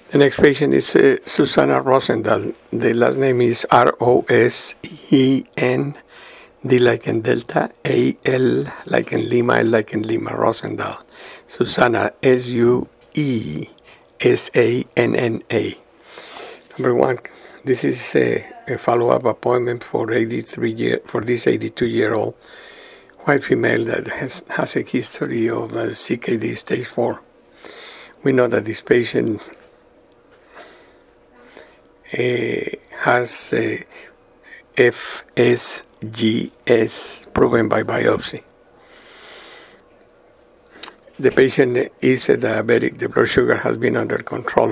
The next patient is Susanna Rosendahl. The last name is Rosen, D like in Delta, A-L like in Lima, L like in Lima, Rosendahl. Susanna, Susanna. Number one, this is a follow-up appointment for this 82-year-old white female that has a history of CKD stage 4. We know that this patient has FSGS proven by biopsy. The patient is a diabetic. The blood sugar has been under control.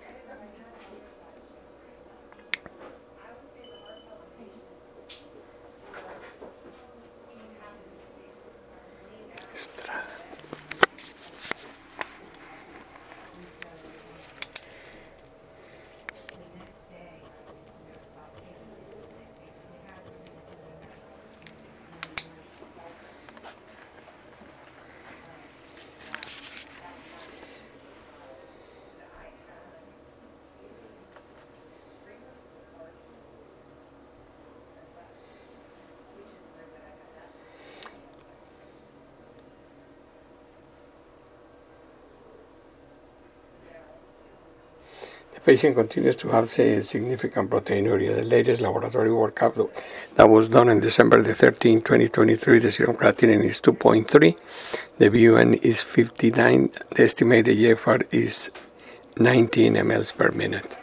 The patient continues to have significant proteinuria. The latest laboratory workup that was done on December the 13th, 2023, the serum creatinine is 2.3. The BUN is 59. The estimated GFR is 19 mL per minute.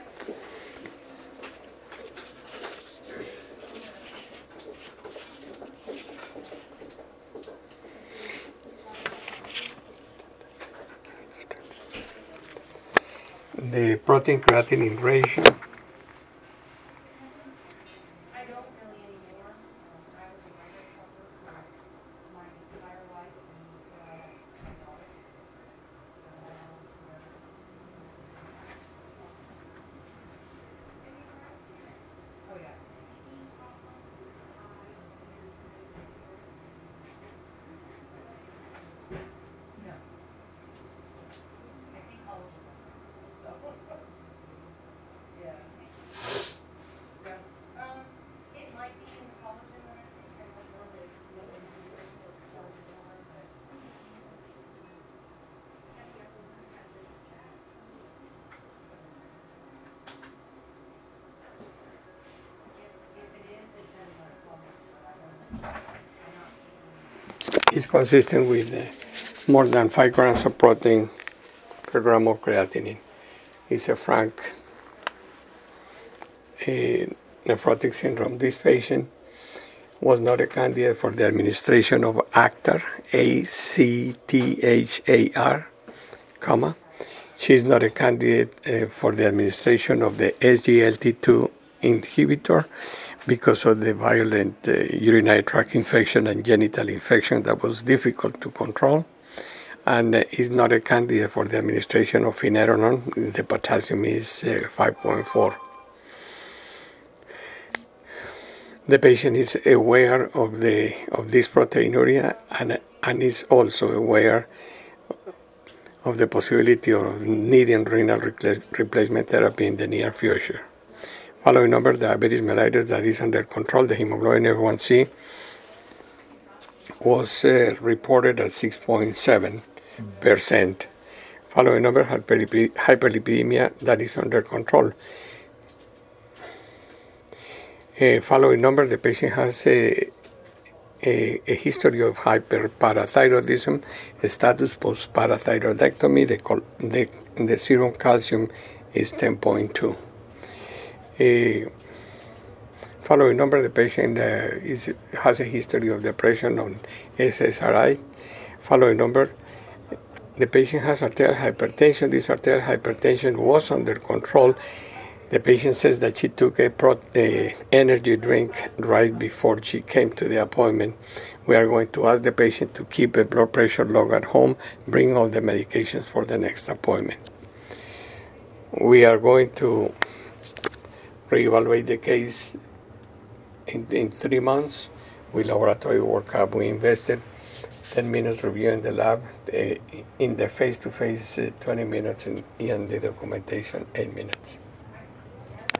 The protein creatinine ratio is consistent with more than 5 grams of protein per gram of creatinine. It's a frank nephrotic syndrome. This patient was not a candidate for the administration of Acthar, ACTHAR, comma. She is not a candidate for the administration of the SGLT2 inhibitor because of the violent urinary tract infection and genital infection that was difficult to control, and is not a candidate for the administration of finerenone. The potassium is 5.4. The patient is aware of this proteinuria and is also aware of the possibility of needing renal replacement therapy in the near future. Following number, diabetes mellitus that is under control. The hemoglobin A1C was reported at 6.7%. Following number, hyperlipidemia that is under control. Following number, the patient has a history of hyperparathyroidism, a status post-parathyroidectomy. The serum calcium is 10.2. Following number, the patient has a history of depression on SSRI. Following number, the patient has arterial hypertension. This arterial hypertension was under control. The patient says that she took a energy drink right before she came to the appointment. We are going to ask the patient to keep a blood pressure log at home, bring all the medications for the next appointment. We are going to reevaluate the case in 3 months with laboratory workup. We invested 10 minutes review in the lab, in the face-to-face 20 minutes, and in the documentation 8 minutes.